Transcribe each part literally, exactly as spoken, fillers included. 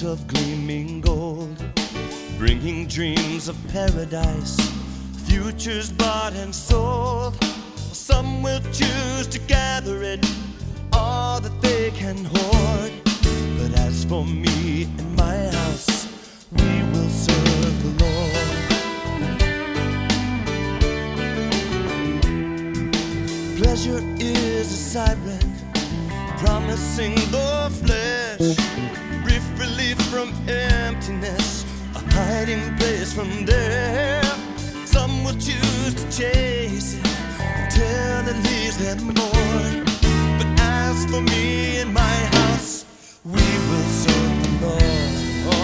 of gleaming gold, bringing dreams of paradise, futures bought and sold. Some will choose to gather it, all that they can hoard. But as for me and my house, we will serve the Lord. Pleasure is a siren, promising the flesh brief relief from emptiness, a hiding place from death. Some will choose to chase it until it leaves them bored. But as for me and my house, we will serve the Lord.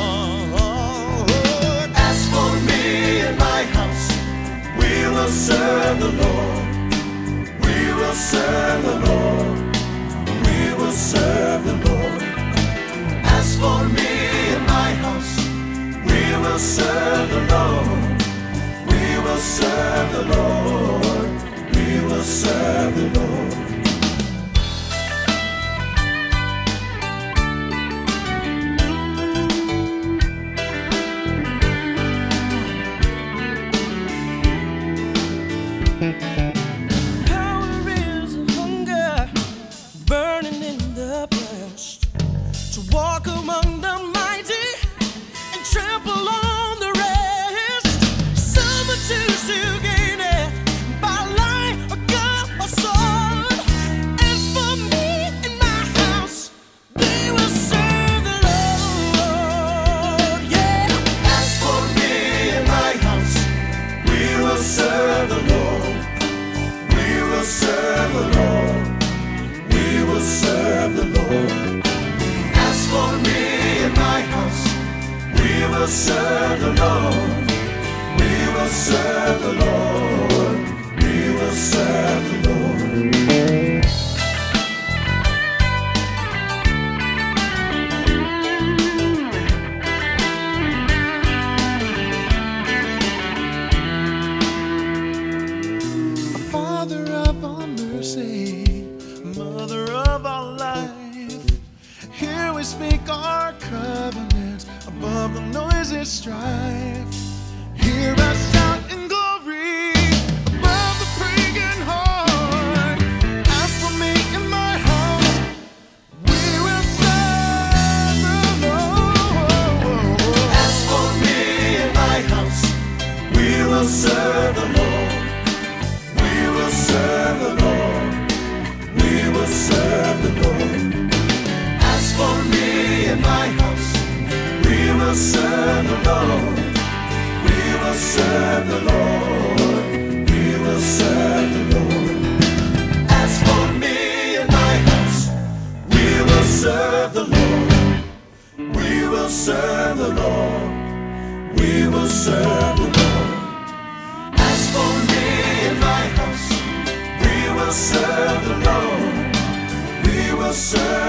As for me and my house, we will serve the Lord. We will serve the Lord. We will serve the Lord. As for me and my house, we will serve the Lord. We will serve the Lord. We will serve the Lord. Power is a hunger burning in the breast, to walk among the mighty and trample on the rest. Some will choose to gain it by lie or gun or sword. As for me and my house, we will serve the Lord. Yeah. As for me and my house, we will serve the Lord. We will serve the Lord. We will serve the Lord. As for me and my house, we will serve the Lord. We will serve the Lord. We will serve the Lord. Father of our mercy, Mother of our life, here we speak our covenant above the noisy strife. Hear us shout in glory above the praying heart. As for me and my house, we will serve the Lord. As for me and my house, we will serve the Lord. We will serve the Lord. We will serve the Lord. As for me and my house, we will serve the Lord. We will serve the Lord. We will serve the Lord. As for me and my house, we will serve the Lord. We will serve the Lord. We will serve the Lord. As for me and my house, we will serve the Lord. We will serve